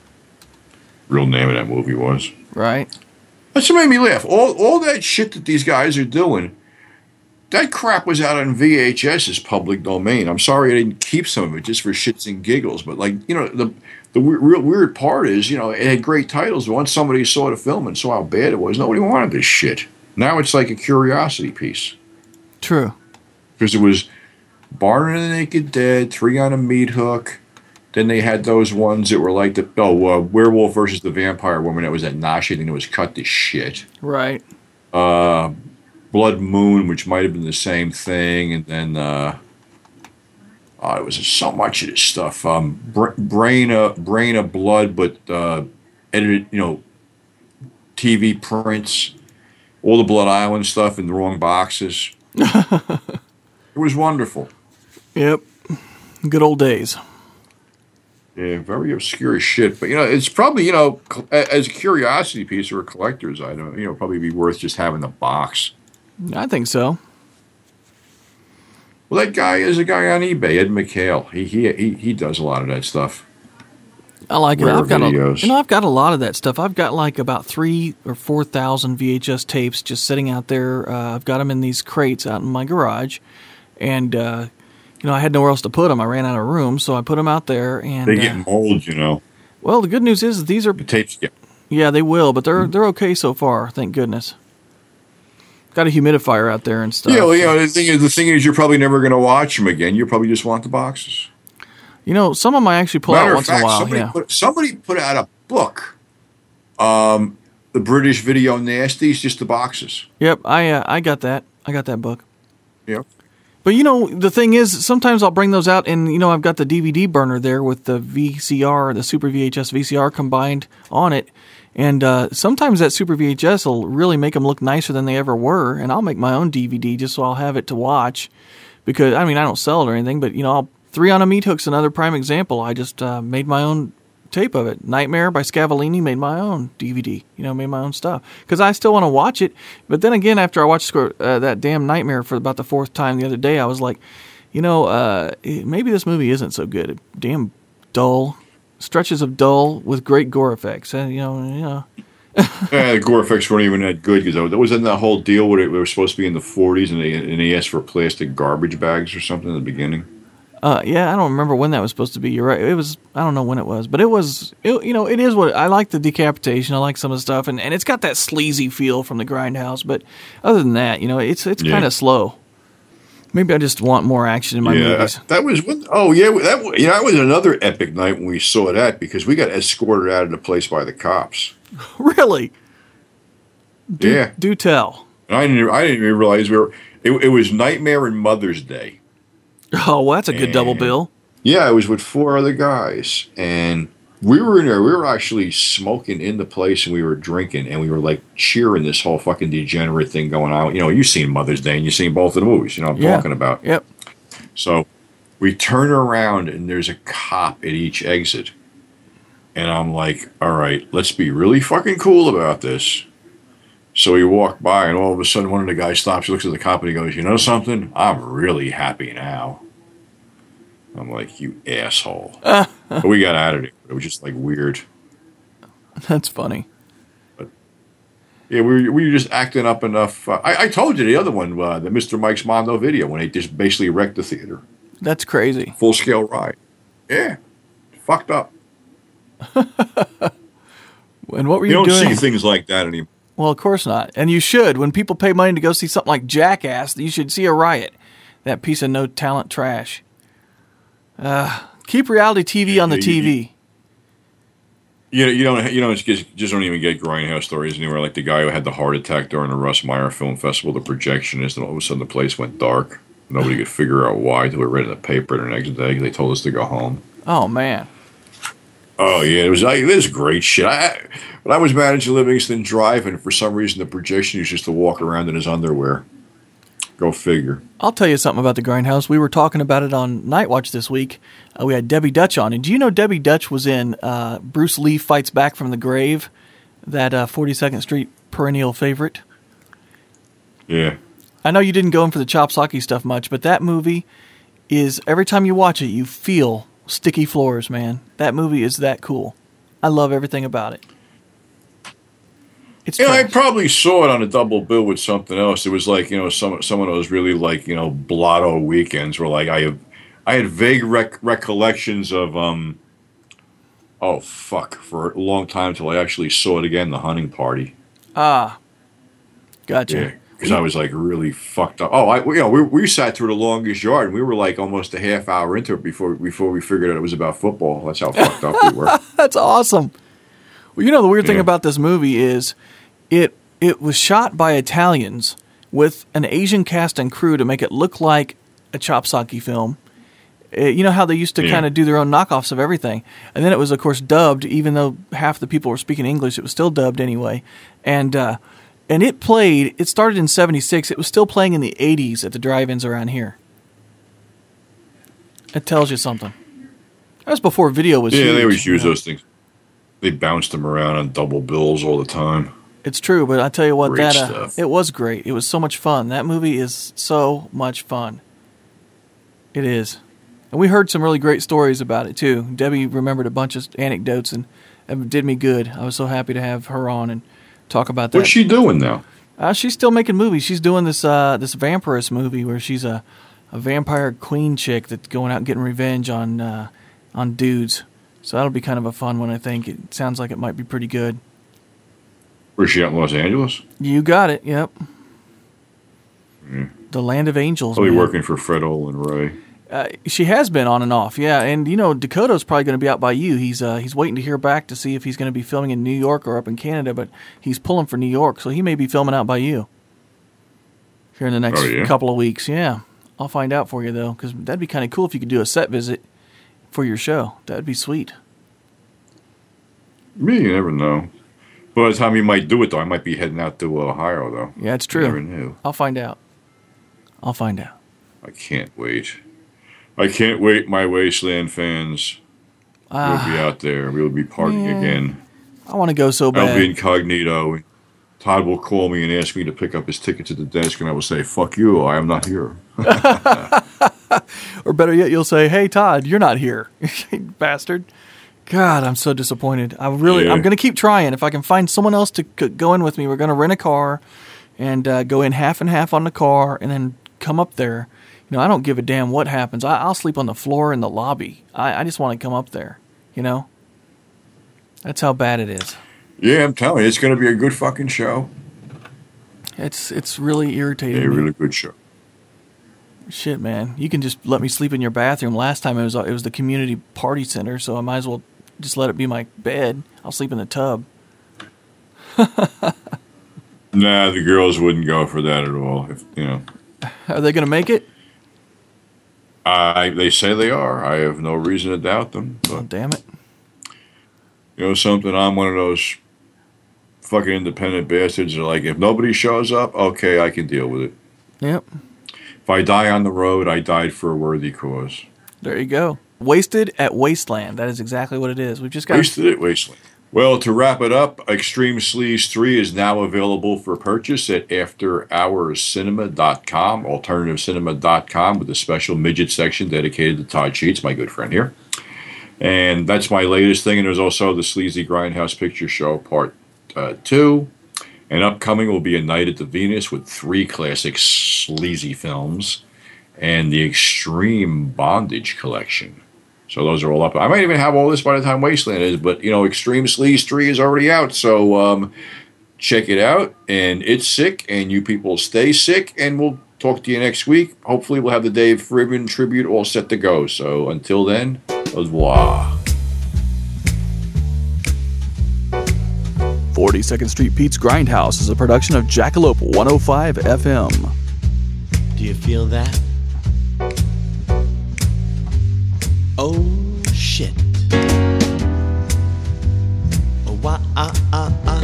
real name of that movie was. Right. That's what made me laugh. All that shit that these guys are doing, that crap was out on VHS as public domain. I'm sorry I didn't keep some of it just for shits and giggles. But the real weird part is, it had great titles. Once somebody saw the film and saw how bad it was, nobody wanted this shit. Now it's like a curiosity piece. True. Because it was Barn of the Naked Dead, Three on a Meat Hook. Then they had those ones that were like Werewolf versus the Vampire Woman. That was that Nashi thing that was cut to shit. Right. Blood Moon, which might have been the same thing. And then it was so much of this stuff. Brain of Blood, but edited, TV prints. All the Blood Island stuff in the wrong boxes. It was wonderful. Yep. Good old days. Yeah, very obscure shit. But, it's probably, as a curiosity piece or a collector's item, probably be worth just having the box. I think so. Well, that guy is a guy on eBay, Ed McHale. He does a lot of that stuff. I like it. I've got videos. a lot of that stuff. I've got like about 3,000 or 4,000 VHS tapes just sitting out there. I've got them in these crates out in my garage. And, I had nowhere else to put them. I ran out of room, so I put them out there. And they get mold, Well, the good news is these are the tapes. Yeah, they will, but they're okay so far. Thank goodness. Got a humidifier out there and stuff. Yeah, well, the thing is, you're probably never going to watch them again. You probably just want the boxes. Some of them I actually pull out once in a while. Somebody put out a book, the British Video Nasties, just the boxes. Yep, I got that. I got that book. Yep. But the thing is, sometimes I'll bring those out, and I've got the DVD burner there with the VCR, the Super VHS VCR combined on it, and sometimes that Super VHS will really make them look nicer than they ever were, and I'll make my own DVD just so I'll have it to watch, because I don't sell it or anything, but Three on a Meat Hook's another prime example. I just made my own tape of it. Nightmare by Scavellini, made my own DVD, made my own stuff. Because I still want to watch it. But then again, after I watched that damn Nightmare for about the fourth time the other day, I was like, maybe this movie isn't so good. Damn dull. Stretches of dull with great gore effects. Yeah, the gore effects weren't even that good, because that was in that whole deal where it was supposed to be in the 40s, and they asked for plastic garbage bags or something in the beginning. Yeah, I don't remember when that was supposed to be. You're right. It was. I don't know when it was, but it was. It is what I like. The decapitation. I like some of the stuff, and it's got that sleazy feel from the Grindhouse. But other than that, it's kind of slow. Maybe I just want more action in my movies. That was. That was another epic night when we saw that, because we got escorted out of the place by the cops. Really? Do tell. And I didn't even realize it was Nightmare and Mother's Day. Oh, well, that's a good double bill. Yeah, I was with 4 other guys, and we were in there. We were actually smoking in the place, and we were drinking, and we were like cheering this whole fucking degenerate thing going on. You've seen Mother's Day, and you've seen both of the movies. I'm talking about. Yep. So we turn around, and there's a cop at each exit, and I'm like, all right, let's be really fucking cool about this. So we walk by, and all of a sudden, one of the guys stops, looks at the cop, and he goes, "You know something? I'm really happy now." I'm like, "You asshole." But we got out of it. It was just like weird. That's funny. But yeah, we were just acting up enough. I told you the other one, the Mr. Mike's Mondo video, when they just basically wrecked the theater. That's crazy. Full scale ride. Yeah. Fucked up. And what were you doing? You don't see things like that anymore. Well, of course not. And you should. When people pay money to go see something like Jackass, you should see a riot. That piece of no talent trash. Keep reality TV on the TV. You don't just don't even get Grindhouse stories anywhere. Like the guy who had the heart attack during the Russ Meyer Film Festival, the projectionist, and all of a sudden the place went dark. Nobody could figure out why until we read in the paper the next day. They told us to go home. Oh, man. Oh, yeah. It was great shit. When I was managing Livingston Drive, and for some reason the projection used to walk around in his underwear. Go figure. I'll tell you something about the Grindhouse. We were talking about it on Night Watch this week. We had Debbie Dutch on. And do you know Debbie Dutch was in Bruce Lee Fights Back from the Grave, that 42nd Street perennial favorite? Yeah. I know you didn't go in for the Chop Socky stuff much, but that movie is, every time you watch it, you feel sticky floors, man. That movie is that cool. I love everything about it. I probably saw it on a double bill with something else. It was like, some of those really like, blotto weekends where like I had vague recollections of, for a long time till I actually saw it again, The Hunting Party. Ah, gotcha. Yeah, because I was like really fucked up. Oh, we sat through The Longest Yard, and we were like almost a half hour into it before we figured out it was about football. That's how fucked up we were. That's awesome. Well, the weird thing about this movie is it was shot by Italians with an Asian cast and crew to make it look like a Chop Socky film. You know how they used to kind of do their own knockoffs of everything. And then it was, of course, dubbed. Even though half the people were speaking English, it was still dubbed anyway. And it started in 76. It was still playing in the 80s at the drive-ins around here. It tells you something. That was before video was huge. Yeah, they always use those things. They bounced them around on double bills all the time. It's true, but I tell you what, great stuff. It was great. It was so much fun. That movie is so much fun. It is. And we heard some really great stories about it, too. Debbie remembered a bunch of anecdotes, and it did me good. I was so happy to have her on and talk about that. What's she doing now? She's still making movies. She's doing this Vampirist movie where she's a vampire queen chick that's going out and getting revenge on dudes. So that'll be kind of a fun one, I think. It sounds like it might be pretty good. Where's she out in Los Angeles? You got it, yep. The Land of Angels. Probably working for Fred Olin Ray. She has been on and off, yeah. And Dakota's probably going to be out by you. He's waiting to hear back to see if he's going to be filming in New York or up in Canada, but he's pulling for New York, so he may be filming out by you here in the next couple of weeks. Yeah, I'll find out for you though, because that'd be kind of cool if you could do a set visit for your show. That'd be sweet. You never know. By the time you might do it, though, I might be heading out to Ohio, though. Yeah, it's true. You never knew. I'll find out. I can't wait. I can't wait, my Wasteland fans. We'll be out there. We'll be partying again. I want to go so bad. I'll be incognito. Todd will call me and ask me to pick up his tickets at the desk, and I will say, fuck you, I am not here. Or better yet, you'll say, hey, Todd, you're not here, bastard. God, I'm so disappointed. I'm going to keep trying. If I can find someone else to go in with me, we're going to rent a car and go in half and half on the car and then come up there. I don't give a damn what happens. I'll sleep on the floor in the lobby. I just want to come up there, That's how bad it is. Yeah, I'm telling you, it's going to be a good fucking show. It's really irritating me. A really good show. Shit, man. You can just let me sleep in your bathroom. Last time it was the community party center, so I might as well just let it be my bed. I'll sleep in the tub. Nah, the girls wouldn't go for that at all. Are they going to make it? They say they are. I have no reason to doubt them. But, oh, damn it. Something, I'm one of those fucking independent bastards that are like, if nobody shows up, okay, I can deal with it. Yep. If I die on the road, I died for a worthy cause. There you go. Wasted at Wasteland. That is exactly what it is. We've just got Wasted at Wasteland. Well, to wrap it up, Extreme Sleaze 3 is now available for purchase at AfterHoursCinema.com, AlternativeCinema.com, with a special midget section dedicated to Todd Sheets, my good friend here. And that's my latest thing. And there's also the Sleazy Grindhouse Picture Show Part 2. And upcoming will be A Night at the Venus with 3 classic sleazy films and the Extreme Bondage Collection. So those are all up. I might even have all this by the time Wasteland is, but, Extreme Sleaze 3 is already out. So check it out. And it's sick, and you people stay sick, and we'll talk to you next week. Hopefully we'll have the Dave Friedman tribute all set to go. So until then, au revoir. 42nd Street Pete's Grindhouse is a production of Jackalope 105 FM. Do you feel that? Oh, shit. Oh, wah, ah, ah, ah.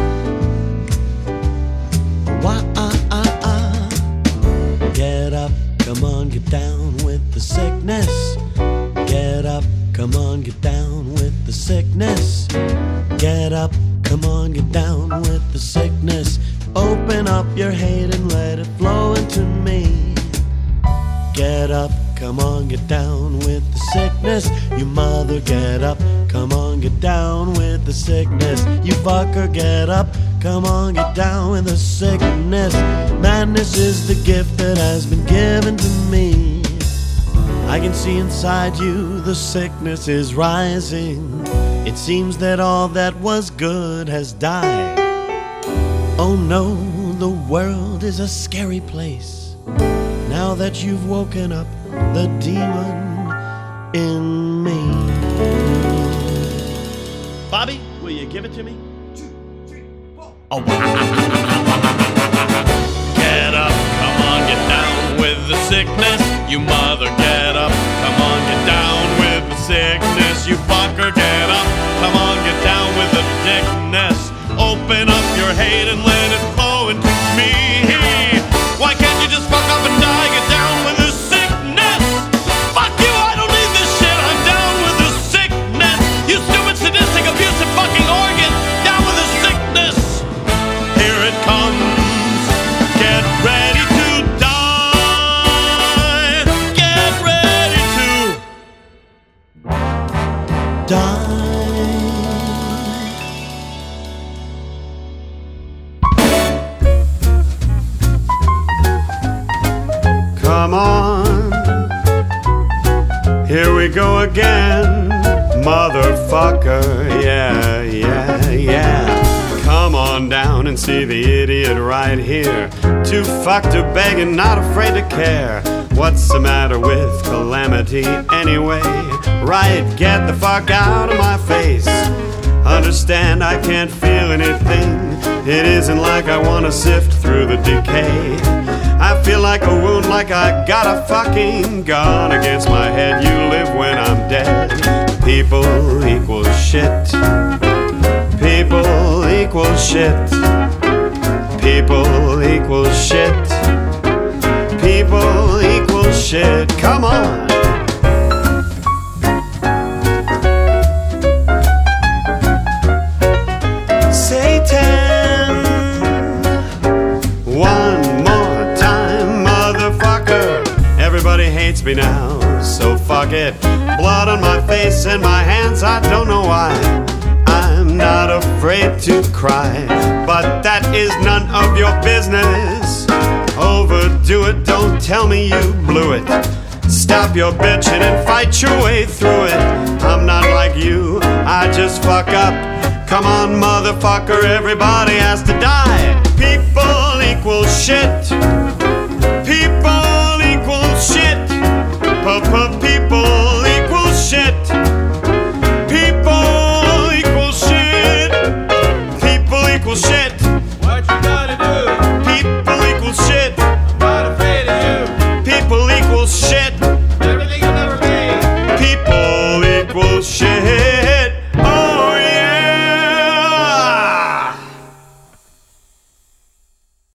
Oh, wah, ah, ah, ah. Get up, come on, get down with the sickness. Get up, come on, get down with the sickness. Get up, come on, get down with the sickness. Open up your hate and let it flow into me. Get up, come on, get down with the sickness. You mother, get up, come on, get down with the sickness. You fucker, get up, come on, get down with the sickness. Madness is the gift that has been given to me. I can see inside you the sickness is rising. It seems that all that was good has died. Oh no, the world is a scary place. Now that you've woken up the demon in me. Bobby, will you give it to me? 2, 3, 4. Oh, get up, come on, get down with the sickness. You mother, get up, come on, get down with the sickness. You fucker, get up, come on, get down with the sickness. Open up your hate and let it flow into me. Why can't you just fuck up and die? Get down with the sickness. Fuck you, I don't need this shit. I'm down with the sickness. You stupid, sadistic, abusive fucking organ. Down with the sickness. Here it comes. Get ready to die. Get ready to die. Come on, here we go again, motherfucker, yeah, yeah, yeah. Come Come on down and see the idiot right here. Too fucked to beg and not afraid to care. What's the matter with calamity anyway? Right, get the fuck out of my face. Understand I can't feel anything. It isn't like I wanna sift through the decay. I feel like a wound, like I got a fucking gun against my head. You live when I'm dead. People equal shit. People equal shit. People equal shit. People equal shit. Come on. Satan. One more time, motherfucker. Everybody hates me now, so fuck it. Blood on my face and my hands, I don't know why. I'm not afraid to cry, but that is none of your business. Overdo it, don't tell me you blew it. Stop your bitching and fight your way through it. I'm not like you, I just fuck up. Come on, motherfucker, everybody has to die. People equal shit. People equal shit. People equal shit. People equal shit. People equal shit. What you gonna do? People equal shit. I'm not afraid of you. People equal shit. Everything you'll never be. People equal shit.